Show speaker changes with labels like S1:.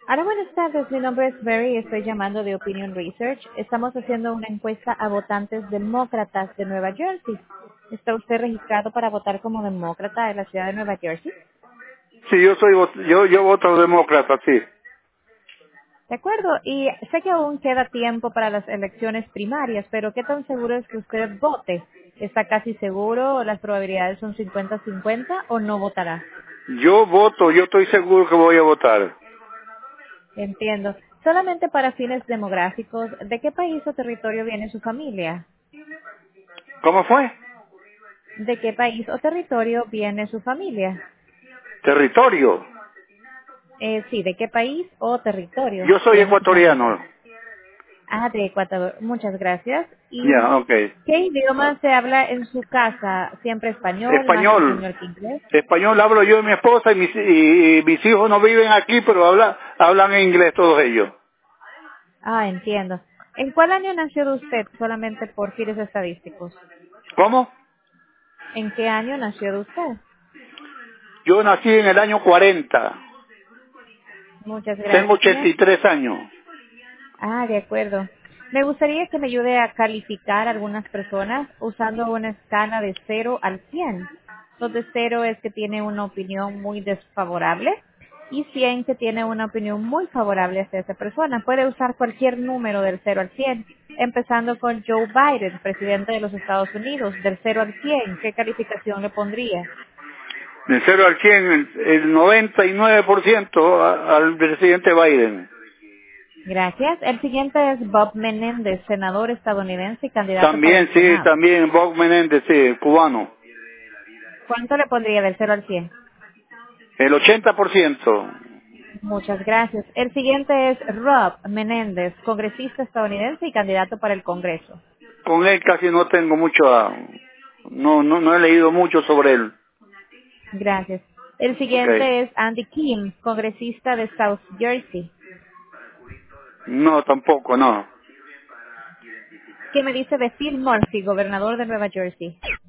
S1: Hola, buenas tardes. Mi nombre es Mary y estoy llamando de Opinion Research. Estamos haciendo una encuesta a votantes demócratas de Nueva Jersey. ¿Está usted registrado para votar como demócrata en la ciudad de Nueva Jersey?
S2: Sí, yo voto demócrata, sí.
S1: De acuerdo. Y sé que aún queda tiempo para las elecciones primarias, pero ¿qué tan seguro es que usted vote? ¿Está casi seguro? ¿Las probabilidades son 50-50 o no votará?
S2: Yo voto, yo estoy seguro que voy a votar.
S1: Entiendo. Solamente para fines demográficos, ¿de qué país o territorio viene su familia?
S2: ¿Cómo fue?
S1: ¿De qué país o territorio viene su familia?
S2: Territorio.
S1: Sí, ¿de qué país o territorio
S2: Yo soy
S1: viene su familia?
S2: ecuatoriano.
S1: Ah, de Ecuador. Muchas gracias. ¿Y
S2: Ya, ok.
S1: qué idioma se habla en su casa? ¿Siempre español, más
S2: Español.
S1: español que inglés?
S2: Español hablo yo y mi esposa y mis hijos no viven aquí, pero hablan en inglés todos ellos.
S1: Ah, entiendo. ¿En cuál año nació usted? Solamente por fines estadísticos.
S2: ¿Cómo?
S1: ¿En qué año nació usted?
S2: Yo nací en el año 40.
S1: Muchas
S2: Tengo
S1: gracias.
S2: 83 años.
S1: Ah, de acuerdo. Me gustaría que me ayude a calificar a algunas personas usando una escala de 0 al 100, donde 0 es que tiene una opinión muy desfavorable y 100 que tiene una opinión muy favorable hacia esa persona. Puede usar cualquier número del 0 al 100, empezando con Joe Biden, presidente de los Estados Unidos, del 0 al 100. ¿Qué calificación le pondría?
S2: De 0 al 100, el 99% al presidente Biden.
S1: Gracias. El siguiente es Bob Menéndez, senador estadounidense y candidato para
S2: También,
S1: el
S2: sí,
S1: Senado.
S2: también Bob Menéndez, sí, cubano.
S1: ¿Cuánto le pondría del 0 al 100?
S2: El 80%.
S1: Muchas gracias. El siguiente es Rob Menéndez, congresista estadounidense y candidato para el Congreso.
S2: Con él casi no tengo mucho, no he leído mucho sobre él.
S1: Gracias. El
S2: Ok.
S1: siguiente es Andy Kim, congresista de South Jersey.
S2: No, tampoco, no.
S1: ¿Qué me dice de Phil Murphy, gobernador de Nueva Jersey?